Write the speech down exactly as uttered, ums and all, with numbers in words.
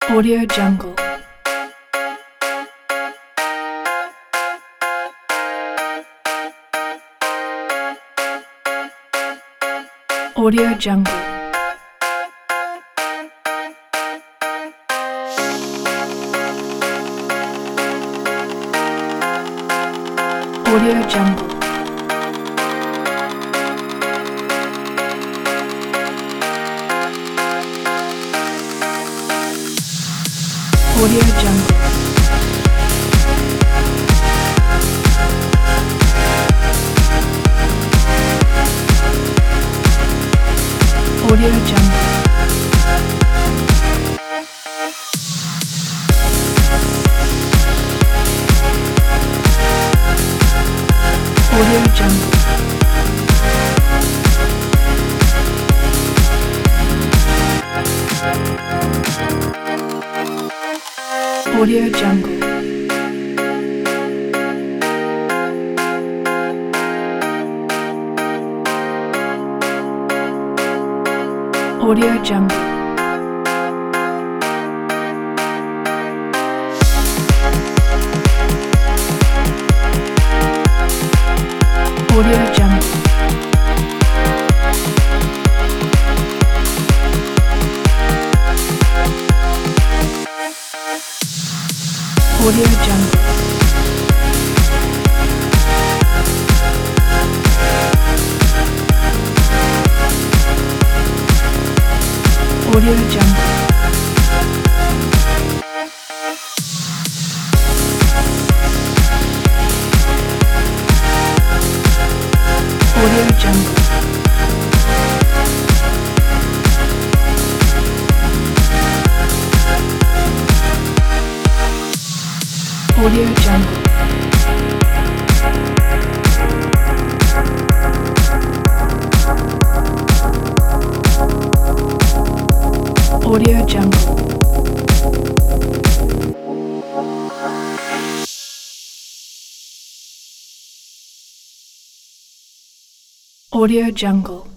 Audio Jungle. Audio Jungle. Audio Jungle. Audio Jungle. Audio Jungle. Audio Jungle. Audio Jungle. Audio Jungle. Audio Jungle. Audio Jungle. Audio Jungle. Audio Jungle. Audio Jungle. Audio Jungle. Audio Jungle.